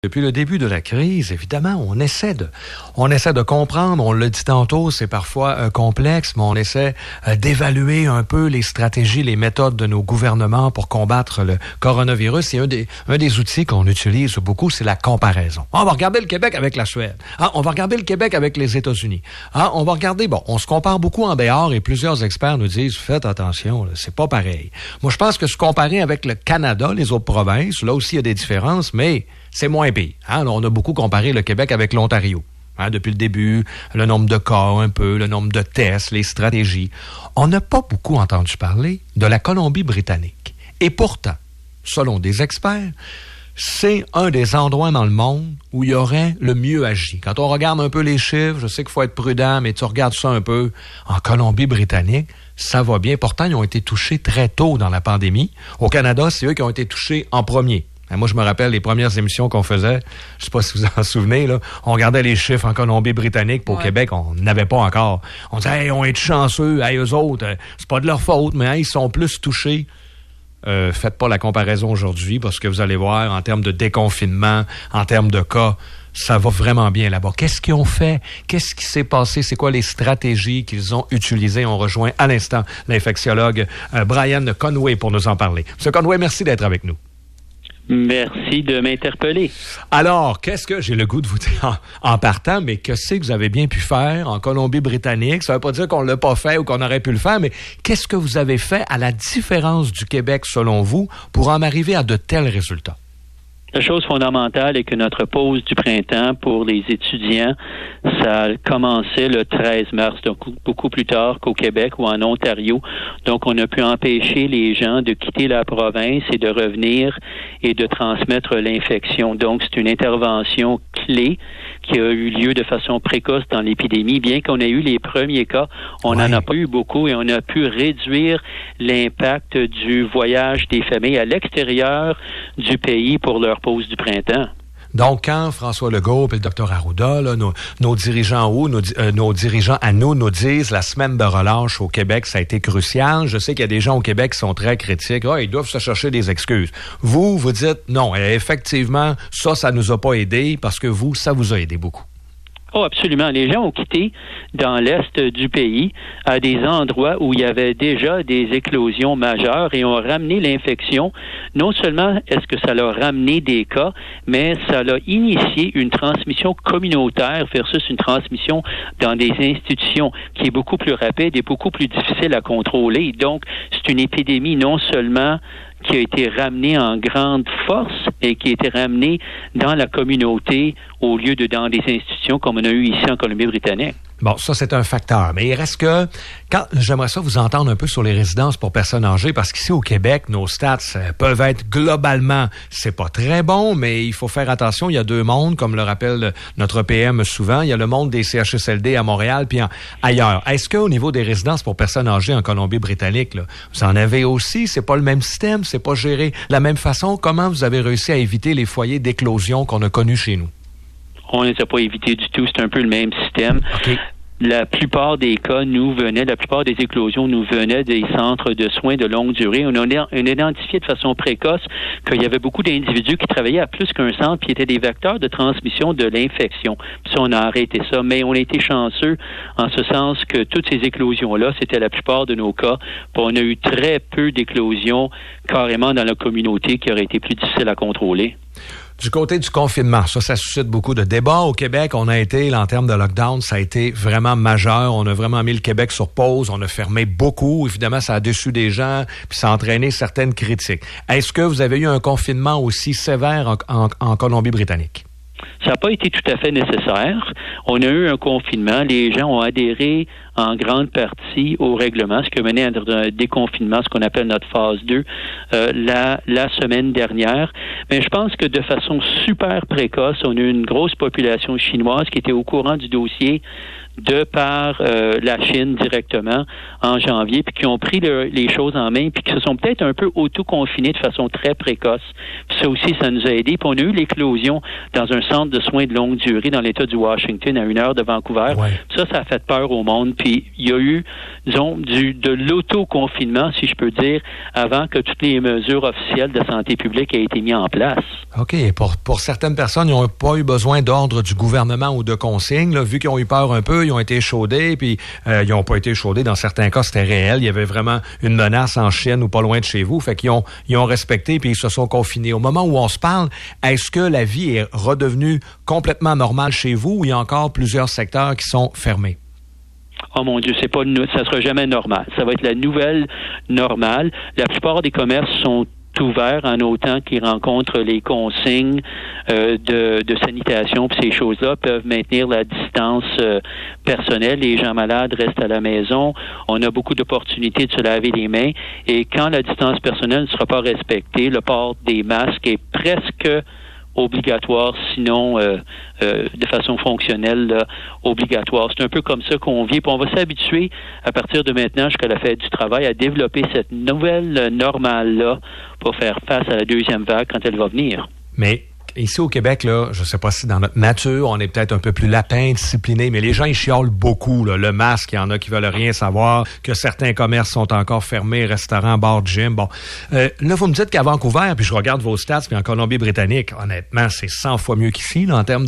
Depuis le début de la crise, évidemment, on essaie de comprendre. On l'a dit tantôt, c'est parfois complexe, mais on essaie d'évaluer un peu les stratégies, les méthodes de nos gouvernements pour combattre le coronavirus. Et un des outils qu'on utilise beaucoup, c'est la comparaison. On va regarder le Québec avec la Suède. On va regarder le Québec avec les États-Unis. On va regarder, on se compare beaucoup en dehors et plusieurs experts nous disent, faites attention, là, c'est pas pareil. Moi, je pense que se comparer avec le Canada, les autres provinces, là aussi il y a des différences, mais c'est moins pire. On a beaucoup comparé le Québec avec l'Ontario. Depuis le début, le nombre de cas un peu, le nombre de tests, les stratégies. On n'a pas beaucoup entendu parler de la Colombie-Britannique. Et pourtant, selon des experts, c'est un des endroits dans le monde où il y aurait le mieux agi. Quand on regarde un peu les chiffres, je sais qu'il faut être prudent, mais tu regardes ça un peu, en Colombie-Britannique, ça va bien. Pourtant, ils ont été touchés très tôt dans la pandémie. Au Canada, c'est eux qui ont été touchés en premier. Moi, je me rappelle les premières émissions qu'on faisait, je sais pas si vous en souvenez, là, on regardait les chiffres en Colombie-Britannique, puis au Québec, on n'avait pas encore. On disait, on est chanceux, eux autres, c'est pas de leur faute, mais ils sont plus touchés. Faites pas la comparaison aujourd'hui, parce que vous allez voir, en termes de déconfinement, en termes de cas, ça va vraiment bien là-bas. Qu'est-ce qu'ils ont fait? Qu'est-ce qui s'est passé? C'est quoi les stratégies qu'ils ont utilisées? On rejoint à l'instant l'infectiologue Brian Conway pour nous en parler. Monsieur Conway, merci d'être avec nous. Merci de m'interpeller. Alors, qu'est-ce que j'ai le goût de vous dire en partant, mais que c'est que vous avez bien pu faire en Colombie-Britannique? Ça ne veut pas dire qu'on ne l'a pas fait ou qu'on aurait pu le faire, mais qu'est-ce que vous avez fait à la différence du Québec, selon vous, pour en arriver à de tels résultats? La chose fondamentale est que notre pause du printemps pour les étudiants, ça a commencé le 13 mars, donc beaucoup plus tard qu'au Québec ou en Ontario. Donc, on a pu empêcher les gens de quitter la province et de revenir et de transmettre l'infection. Donc, c'est une intervention clé qui a eu lieu de façon précoce dans l'épidémie. Bien qu'on ait eu les premiers cas, on n'en a pas eu beaucoup et on a pu réduire l'impact du voyage des familles à l'extérieur du pays pour leur pause du printemps. Donc, quand François Legault et le Dr Arruda, là, nos dirigeants nos dirigeants à nous disent la semaine de relâche au Québec, ça a été crucial. Je sais qu'il y a des gens au Québec qui sont très critiques. Ils doivent se chercher des excuses. Vous dites non. Effectivement, ça nous a pas aidé parce que ça vous a aidé beaucoup. Oh, absolument. Les gens ont quitté dans l'est du pays à des endroits où il y avait déjà des éclosions majeures et ont ramené l'infection. Non seulement est-ce que ça leur a ramené des cas, mais ça l'a initié une transmission communautaire versus une transmission dans des institutions qui est beaucoup plus rapide et beaucoup plus difficile à contrôler. Donc, c'est une épidémie non seulement qui a été ramenée en grande force et qui a été ramenée dans la communauté au lieu de dans des institutions comme on a eu ici en Colombie-Britannique. Bon, ça, c'est un facteur. Mais il reste que, j'aimerais ça vous entendre un peu sur les résidences pour personnes âgées, parce qu'ici au Québec, nos stats peuvent être globalement, c'est pas très bon, mais il faut faire attention. Il y a deux mondes, comme le rappelle notre PM souvent. Il y a le monde des CHSLD à Montréal, puis ailleurs. Est-ce qu'au niveau des résidences pour personnes âgées en Colombie-Britannique, là, vous en avez aussi? C'est pas le même système? C'est pas géré de la même façon? Comment vous avez réussi à éviter les foyers d'éclosion qu'on a connus chez nous? On ne les a pas évités du tout. C'est un peu le même système. Okay. La plupart des cas la plupart des éclosions nous venaient des centres de soins de longue durée. On a identifié de façon précoce qu'il y avait beaucoup d'individus qui travaillaient à plus qu'un centre puis étaient des vecteurs de transmission de l'infection. Puis ça, on a arrêté ça. Mais on a été chanceux en ce sens que toutes ces éclosions-là, c'était la plupart de nos cas. Puis on a eu très peu d'éclosions carrément dans la communauté qui auraient été plus difficiles à contrôler. Du côté du confinement, ça suscite beaucoup de débats. Au Québec, on a été, en termes de lockdown, ça a été vraiment majeur. On a vraiment mis le Québec sur pause. On a fermé beaucoup. Évidemment, ça a déçu des gens, puis ça a entraîné certaines critiques. Est-ce que vous avez eu un confinement aussi sévère en Colombie-Britannique? Ça n'a pas été tout à fait nécessaire. On a eu un confinement. Les gens ont adhéré en grande partie au règlement, ce qui a mené à un déconfinement, ce qu'on appelle notre phase 2, la semaine dernière. Mais je pense que de façon super précoce, on a eu une grosse population chinoise qui était au courant du dossier de par la Chine directement en janvier, puis qui ont pris les choses en main, puis qui se sont peut-être un peu auto-confinés de façon très précoce. Puis ça aussi, ça nous a aidés. Puis on a eu l'éclosion dans un centre de soins de longue durée dans l'État du Washington, à 1 heure de Vancouver. Ouais. Ça a fait peur au monde. Puis Puis il y a eu, disons, de l'autoconfinement, si je peux dire, avant que toutes les mesures officielles de santé publique aient été mises en place. OK. Pour certaines personnes, ils n'ont pas eu besoin d'ordre du gouvernement ou de consignes. Là, vu qu'ils ont eu peur un peu, ils ont été échaudés, puis ils n'ont pas été échaudés. Dans certains cas, c'était réel. Il y avait vraiment une menace en Chine ou pas loin de chez vous. Fait qu'ils ont respecté, puis ils se sont confinés. Au moment où on se parle, est-ce que la vie est redevenue complètement normale chez vous ou il y a encore plusieurs secteurs qui sont fermés? Oh mon Dieu, ça sera jamais normal. Ça va être la nouvelle normale. La plupart des commerces sont ouverts en autant qu'ils rencontrent les consignes de sanitation, puis ces choses-là peuvent maintenir la distance personnelle. Les gens malades restent à la maison. On a beaucoup d'opportunités de se laver les mains. Et quand la distance personnelle ne sera pas respectée, le port des masques est presque obligatoire, sinon de façon fonctionnelle là, obligatoire. C'est un peu comme ça qu'on vit. Puis on va s'habituer à partir de maintenant jusqu'à la fête du travail à développer cette nouvelle normale-là pour faire face à la deuxième vague quand elle va venir. Mais ici au Québec, là, je sais pas si dans notre nature, on est peut-être un peu plus lapin, discipliné, mais les gens, ils chiolent beaucoup. Là. Le masque, il y en a qui veulent rien savoir, que certains commerces sont encore fermés, restaurants, bars, gym. Bon, là, vous me dites qu'à Vancouver, puis je regarde vos stats, puis en Colombie-Britannique, honnêtement, c'est 100 fois mieux qu'ici, là, en termes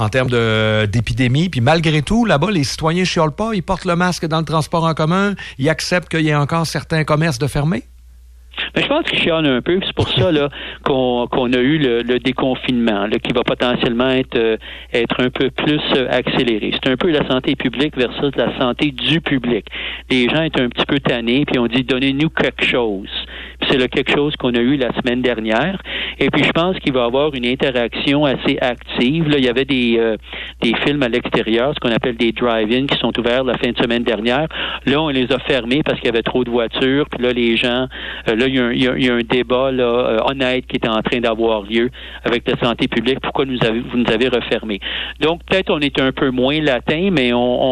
d'épidémie. Puis malgré tout, là-bas, les citoyens chiolent pas, ils portent le masque dans le transport en commun, ils acceptent qu'il y ait encore certains commerces de fermés. Mais je pense qu'il chiale un peu, c'est pour ça là qu'on a eu le déconfinement, là, qui va potentiellement être un peu plus accéléré. C'est un peu la santé publique versus la santé du public. Les gens étaient un petit peu tannés, puis on dit donnez-nous quelque chose. Puis c'est le quelque chose qu'on a eu la semaine dernière. Et puis je pense qu'il va y avoir une interaction assez active. Là, il y avait des films à l'extérieur, ce qu'on appelle des drive-in, qui sont ouverts la fin de semaine dernière. Là, on les a fermés parce qu'il y avait trop de voitures. Puis là, les gens, là, il y a un débat là, honnête qui est en train d'avoir lieu avec la santé publique. Pourquoi vous nous avez refermés? Donc, peut-être on est un peu moins latin, mais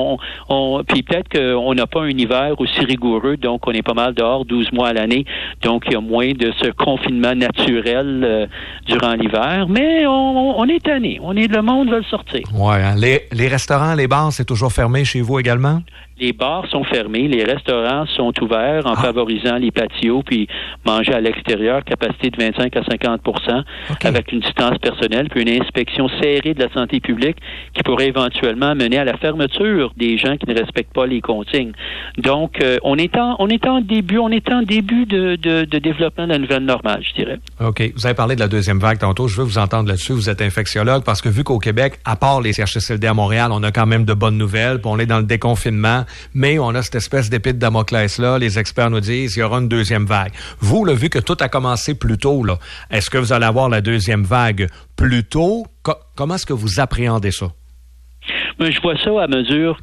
puis peut-être qu'on n'a pas un hiver aussi rigoureux, donc on est pas mal dehors 12 mois à l'année. Donc, il y a moins de ce confinement naturel durant l'hiver. Mais on est tanné. Le monde veut le sortir. Ouais, hein. Les restaurants, les bars, c'est toujours fermé chez vous également? Les bars sont fermés, les restaurants sont ouverts en favorisant les patios, puis manger à l'extérieur, capacité de 25 à 50 %, avec une distance personnelle, puis une inspection serrée de la santé publique qui pourrait éventuellement mener à la fermeture des gens qui ne respectent pas les consignes. Donc, on est en début de développement de la nouvelle normale, je dirais. OK. Vous avez parlé de la deuxième vague tantôt. Je veux vous entendre là-dessus. Vous êtes infectiologue parce que vu qu'au Québec, à part les CHSLD à Montréal, on a quand même de bonnes nouvelles, puis on est dans le déconfinement. Mais on a cette espèce d'épée de Damoclès-là. Les experts nous disent il y aura une deuxième vague. Vous, là, vu que tout a commencé plus tôt, là, est-ce que vous allez avoir la deuxième vague plus tôt? Comment est-ce que vous appréhendez ça? Mais je vois ça à mesure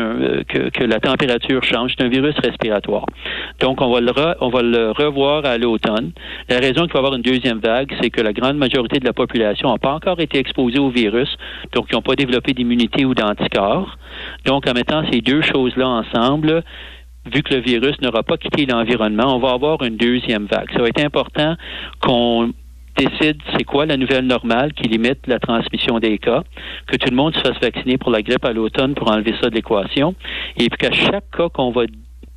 que la température change. C'est un virus respiratoire. Donc, on va le revoir à l'automne. La raison qu'il va y avoir une deuxième vague, c'est que la grande majorité de la population n'a pas encore été exposée au virus, donc ils n'ont pas développé d'immunité ou d'anticorps. Donc, en mettant ces deux choses-là ensemble, vu que le virus n'aura pas quitté l'environnement, on va avoir une deuxième vague. Ça va être important qu'on décide c'est quoi la nouvelle normale qui limite la transmission des cas, que tout le monde se fasse vacciner pour la grippe à l'automne pour enlever ça de l'équation, et puis qu'à chaque cas qu'on va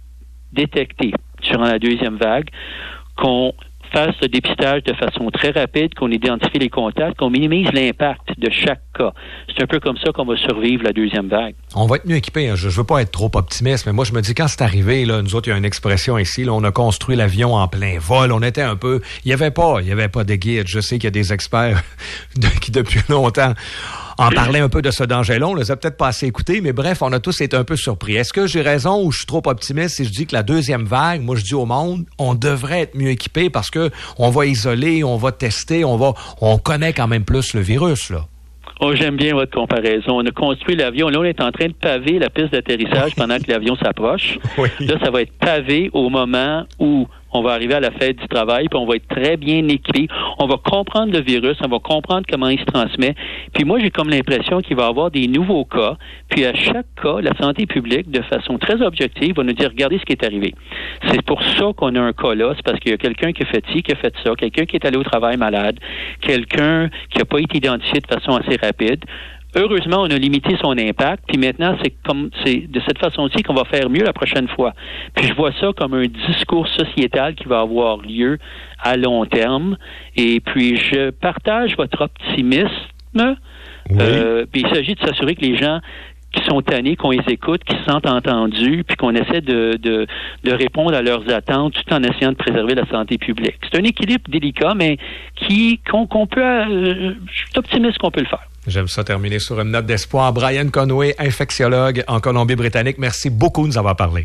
détecter durant la deuxième vague, qu'on fasse le dépistage de façon très rapide, qu'on identifie les contacts, qu'on minimise l'impact de chaque cas. C'est un peu comme ça qu'on va survivre la deuxième vague. On va être mieux équipés. Hein. Je veux pas être trop optimiste, mais moi, je me dis, quand c'est arrivé, là, nous autres, il y a une expression ici, là, on a construit l'avion en plein vol. On était un peu... Il y avait pas de guide. Je sais qu'il y a des experts qui, depuis longtemps, en parlaient un peu de ce danger-là. On les a peut-être pas assez écoutés, mais bref, on a tous été un peu surpris. Est-ce que j'ai raison ou je suis trop optimiste si je dis que la deuxième vague, moi, je dis au monde, on devrait être mieux équipé parce que on va isoler, on va tester, on connaît quand même plus le virus, là. Oh, j'aime bien votre comparaison. On a construit l'avion. Là, on est en train de paver la piste d'atterrissage pendant que l'avion s'approche. Oui. Là, ça va être pavé au moment où on va arriver à la fête du travail, puis on va être très bien équipé. On va comprendre le virus, on va comprendre comment il se transmet. Puis moi, j'ai comme l'impression qu'il va y avoir des nouveaux cas. Puis à chaque cas, la santé publique, de façon très objective, va nous dire, regardez ce qui est arrivé. C'est pour ça qu'on a un cas là. C'est parce qu'il y a quelqu'un qui a fait ci, qui a fait ça, quelqu'un qui est allé au travail malade, quelqu'un qui n'a pas été identifié de façon assez rapide. heureusement, on a limité son impact, puis maintenant, c'est de cette façon-ci qu'on va faire mieux la prochaine fois. Puis je vois ça comme un discours sociétal qui va avoir lieu à long terme. Et puis, je partage votre optimisme. Oui. Puis il s'agit de s'assurer que les gens qui sont tannés, qu'on les écoute, qui se sentent entendus, puis qu'on essaie de répondre à leurs attentes tout en essayant de préserver la santé publique. C'est un équilibre délicat, mais qu'on peut... je suis optimiste qu'on peut le faire. J'aime ça terminer sur une note d'espoir. Brian Conway, infectiologue en Colombie-Britannique, merci beaucoup de nous avoir parlé.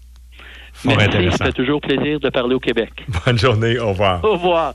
Merci, ça fait toujours plaisir de parler au Québec. Bonne journée, au revoir. Au revoir.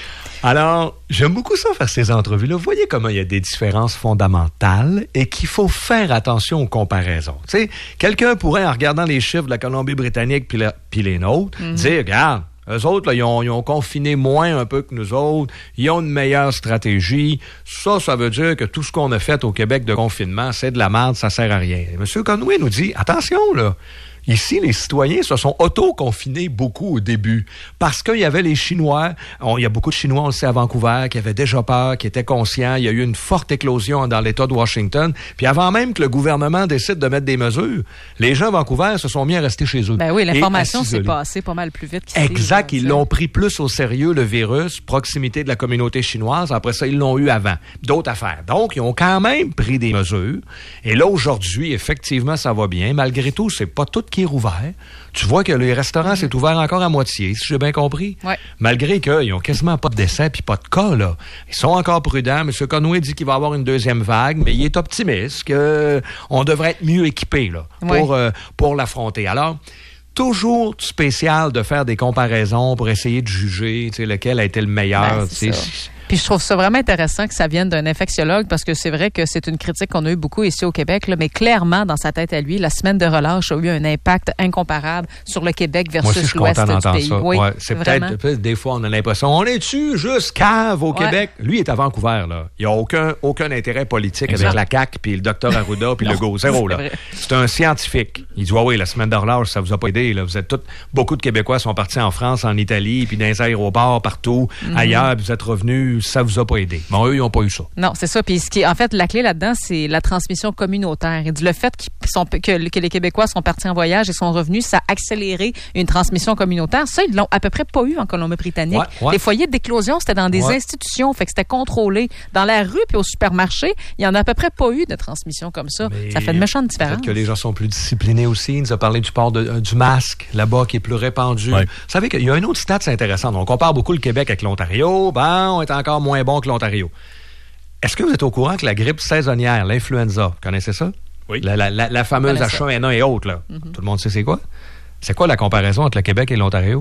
Alors, j'aime beaucoup ça, faire ces entrevues-là. Vous voyez comment il y a des différences fondamentales et qu'il faut faire attention aux comparaisons. Tu sais, quelqu'un pourrait, en regardant les chiffres de la Colombie-Britannique puis les nôtres, dire, regarde, eux autres, là, ils ont confiné moins un peu que nous autres, ils ont une meilleure stratégie. Ça veut dire que tout ce qu'on a fait au Québec de confinement, c'est de la merde, ça sert à rien. Et M. Conway nous dit, attention, là. Ici, les citoyens se sont auto-confinés beaucoup au début parce qu'il y avait les Chinois. Il y a beaucoup de Chinois, on le sait, à Vancouver, qui avaient déjà peur, qui étaient conscients. Il y a eu une forte éclosion dans l'État de Washington. Puis avant même que le gouvernement décide de mettre des mesures, les gens à Vancouver se sont mis à rester chez eux. Ben oui, l'information s'est passée pas mal plus vite qu'ici. Exact, ils l'ont pris plus au sérieux, le virus, proximité de la communauté chinoise. Après ça, ils l'ont eu avant. D'autres affaires. Donc, ils ont quand même pris des mesures. Et là, aujourd'hui, effectivement, ça va bien. Malgré tout, c'est pas tout qui est rouvert. Tu vois que les restaurants, c'est ouvert encore à moitié, si j'ai bien compris. Ouais. Malgré qu'ils n'ont quasiment pas de décès puis pas de cas, là. Ils sont encore prudents. M. Conway dit qu'il va y avoir une deuxième vague, mais il est optimiste qu'on devrait être mieux équipé là, pour l'affronter. Alors, toujours spécial de faire des comparaisons pour essayer de juger lequel a été le meilleur. Puis je trouve ça vraiment intéressant que ça vienne d'un infectiologue parce que c'est vrai que c'est une critique qu'on a eu beaucoup ici au Québec, là, mais clairement, dans sa tête à lui, la semaine de relâche a eu un impact incomparable sur le Québec versus l'ouest du pays. Ça. Oui, ouais, c'est peut-être, des fois, on a l'impression, on est-tu juste cave au Québec? Lui, il est à Vancouver, là. Il n'y a aucun intérêt politique avec la CAQ, puis le Dr Arruda, puis Legault. Zéro, là. C'est un scientifique. Il dit, oui, la semaine de relâche, ça vous a pas aidé, là. Vous êtes beaucoup de Québécois sont partis en France, en Italie, puis dans les aéroports, partout, ailleurs, puis vous êtes revenus, ça vous a pas aidé. Bon, eux, ils n'ont pas eu ça. Non, c'est ça. Puis en fait, la clé là-dedans, c'est la transmission communautaire. Et le fait que les Québécois sont partis en voyage et sont revenus, ça a accéléré une transmission communautaire. Ça, ils l'ont à peu près pas eu en Colombie-Britannique. Ouais. Les foyers d'éclosion, c'était dans des institutions, fait que c'était contrôlé. Dans la rue puis au supermarché, il y en a à peu près pas eu de transmission comme ça. Mais ça fait de méchante différence. Peut-être que les gens sont plus disciplinés aussi. Il nous a parlé du port du masque, là-bas, qui est plus répandu. Ouais. Vous savez qu'il y a un autre stat, c'est intéressant. On compare beaucoup le Québec avec l'Ontario. On est encore moins bon que l'Ontario. Est-ce que vous êtes au courant que la grippe saisonnière, l'influenza, vous connaissez ça? Oui. La fameuse H1N1 et autres, là. Mm-hmm. Tout le monde sait c'est quoi? C'est quoi la comparaison entre le Québec et l'Ontario?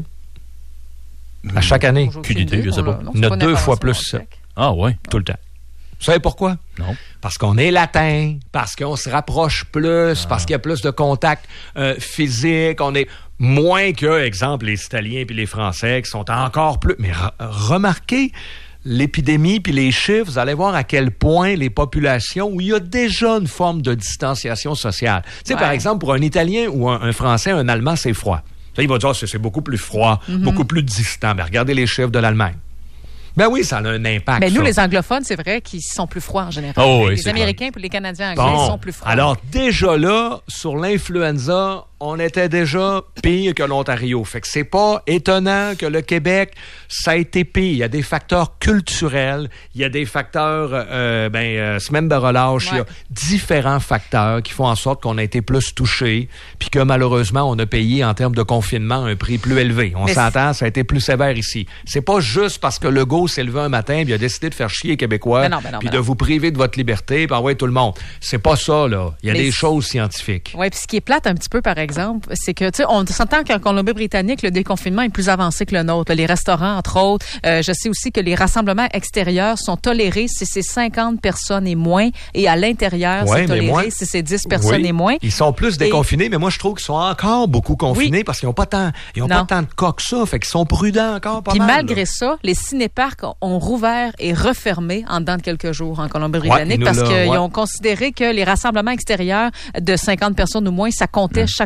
À chaque année? Aucune idée, je sais pas. Il y en a 2 fois plus ça. Ah ouais? Tout le temps. Vous savez pourquoi? Non. Parce qu'on est latin, parce qu'on se rapproche plus, parce qu'il y a plus de contact physique, on est moins que, exemple, les Italiens puis les Français qui sont encore plus... Mais remarquez l'épidémie puis les chiffres, vous allez voir à quel point les populations où il y a déjà une forme de distanciation sociale. Tu sais, par exemple, pour un Italien ou un Français, un Allemand, c'est froid. Là, il va dire, c'est beaucoup plus froid, beaucoup plus distant. Mais regardez les chiffres de l'Allemagne. Ben oui, ça a un impact. Ben nous, les anglophones, c'est vrai qu'ils sont plus froids en général. Oh, oui, les Américains et les Canadiens anglais sont plus froids. Alors, déjà là, sur l'influenza, on était déjà pire que l'Ontario. Fait que c'est pas étonnant que le Québec, ça a été pire. Il y a des facteurs culturels, il y a des facteurs, semaine de relâche, il y a différents facteurs qui font en sorte qu'on a été plus touchés, puis que malheureusement, on a payé en termes de confinement un prix plus élevé. On s'entend, ça a été plus sévère ici. C'est pas juste parce que Legault s'est levé un matin puis a décidé de faire chier les Québécois, puis de vous priver de votre liberté, puis envoyer tout le monde. C'est pas ça, là. Il y a des choses scientifiques. Oui, puis ce qui est plate un petit peu, par exemple, c'est que, tu sais, on s'entend qu'en Colombie-Britannique, le déconfinement est plus avancé que le nôtre. Les restaurants, entre autres. Je sais aussi que les rassemblements extérieurs sont tolérés si c'est 50 personnes et moins. Et à l'intérieur, c'est toléré si c'est 10 personnes et moins. Ils sont plus déconfinés, mais moi, je trouve qu'ils sont encore beaucoup confinés parce qu'ils n'ont pas tant de cas que ça. Fait qu'ils sont prudents encore pas mal. Puis malgré ça, les cinéparcs ont rouvert et refermé en dedans de quelques jours en Colombie-Britannique parce qu'ils ont considéré que les rassemblements extérieurs de 50 personnes ou moins, ça comptait chaque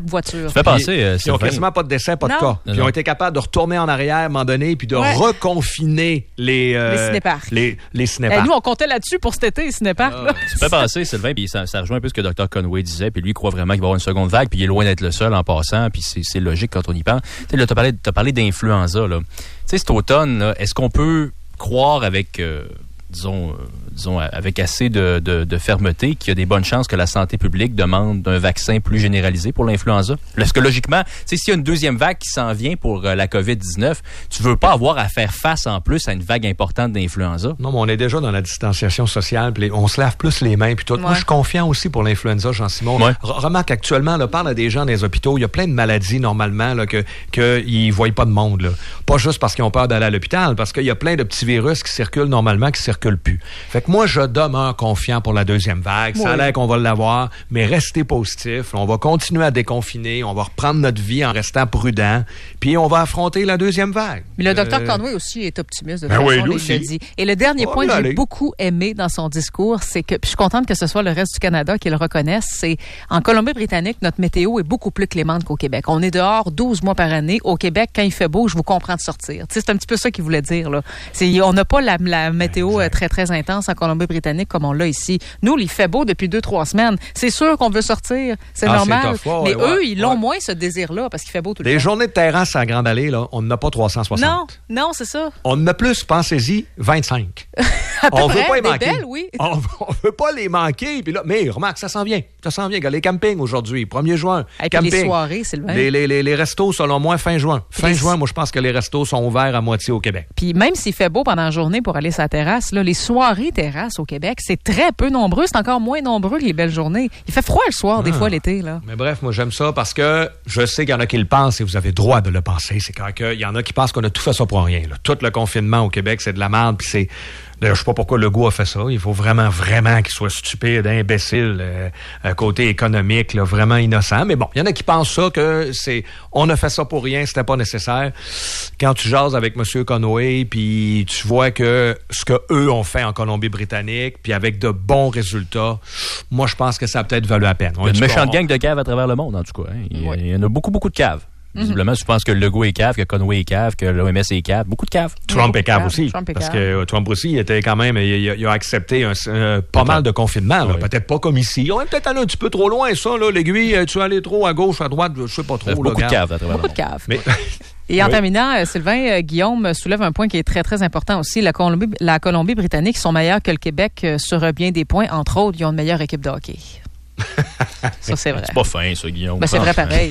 voiture. Tu fais penser, ils n'ont quasiment pas de décès, pas de cas. Puis ils ont été capables de retourner en arrière à un moment donné puis de reconfiner les cinéparcs. Les cinéparcs. Nous, on comptait là-dessus pour cet été, les cinéparcs. Tu fais penser, Sylvain, puis ça rejoint un peu ce que Dr. Conway disait, puis lui, il croit vraiment qu'il va y avoir une seconde vague, puis il est loin d'être le seul en passant, puis c'est logique quand on y pense. Tu sais, là, t'as parlé d'influenza, là. Tu sais, cet automne, là, est-ce qu'on peut croire avec... disons, avec assez de fermeté, qu'il y a des bonnes chances que la santé publique demande un vaccin plus généralisé pour l'influenza? Parce que logiquement, s'il y a une deuxième vague qui s'en vient pour la COVID-19, tu veux pas avoir à faire face en plus à une vague importante d'influenza. Non, mais on est déjà dans la distanciation sociale, puis on se lave plus les mains, puis tout. Ouais. Moi, je suis confiant aussi pour l'influenza, Jean-Simon. Ouais. Remarque, actuellement, là, parle à des gens dans les hôpitaux, il y a plein de maladies, normalement, là, qu'ils ne voient pas de monde. Là. Pas juste parce qu'ils ont peur d'aller à l'hôpital, parce qu'il y a plein de petits virus qui circulent normalement, qui circulent plus. Fait que moi, je demeure confiant pour la deuxième vague. Ça a l'air qu'on va l'avoir, mais restez positif. On va continuer à déconfiner. On va reprendre notre vie en restant prudent. Puis on va affronter la deuxième vague. Mais le docteur Conway aussi est optimiste de toute façon, il l'a dit. Et le dernier point que j'ai beaucoup aimé dans son discours, c'est que, puis je suis contente que ce soit le reste du Canada qui le reconnaisse, c'est en Colombie-Britannique, notre météo est beaucoup plus clémente qu'au Québec. On est dehors 12 mois par année. Au Québec, quand il fait beau, je vous comprends de sortir. Tu sais, c'est un petit peu ça qu'il voulait dire, là. On n'a pas la météo très, très intense en Colombie-Britannique comme on l'a ici. Nous, il fait beau depuis 2-3 semaines. C'est sûr qu'on veut sortir. C'est normal. Mais eux, ils l'ont moins, ce désir-là, parce qu'il fait beau tout le temps. Des journées de terrasse à Grande Allée, là, on n'en a pas 360. Non, c'est ça. On en a plus, pensez-y, 25. On veut pas les manquer. Belles, oui. On veut pas les manquer. Puis là, mais remarque, ça s'en vient. Ça s'en vient. Les campings aujourd'hui, 1er juin. Et puis les soirées, Sylvain. Les restos, selon moi, fin juin. Fin juin, moi, je pense que les restos sont ouverts à moitié au Québec. Puis même s'il fait beau pendant la journée pour aller sur la terrasse, là, les soirées terrasses au Québec, c'est très peu nombreux. C'est encore moins nombreux que les belles journées. Il fait froid le soir, des fois, l'été, là. Mais bref, moi, j'aime ça parce que je sais qu'il y en a qui le pensent et vous avez le droit de le penser. C'est qu'il y en a qui pensent qu'on a tout fait ça pour rien, là. Tout le confinement au Québec, c'est de la merde, puis c'est... D'ailleurs, je sais pas pourquoi Legault a fait ça. Il faut vraiment qu'il soit stupide, imbécile, côté économique, là, vraiment innocent. Mais bon, il y en a qui pensent ça, que on a fait ça pour rien, c'était pas nécessaire. Quand tu jases avec M. Conway, puis tu vois que ce que eux ont fait en Colombie-Britannique, puis avec de bons résultats, moi, je pense que ça a peut-être valu la peine. Il y a une méchante gang de caves à travers le monde, en tout cas. Hein. Il y en a beaucoup, beaucoup de caves. Visiblement, je pense que Legault est cave, que Conway est cave, que l'OMS est cave. Beaucoup de caves. Trump est cave aussi. Parce que Trump aussi, il était quand même, il a accepté pas mal de confinement. Là. Peut-être pas comme ici. On est peut-être allé un petit peu trop loin, ça, là. L'aiguille, tu es allé trop à gauche, à droite, je sais pas trop. Beaucoup de caves à travers le monde. Beaucoup de caves. Mais... Et en terminant, Sylvain, Guillaume soulève un point qui est très, très important aussi. La Colombie-Britannique sont meilleurs que le Québec sur bien des points. Entre autres, ils ont une meilleure équipe de hockey. Ça, c'est vrai. C'est pas fin, ça, Guillaume. Ben, c'est vrai pareil.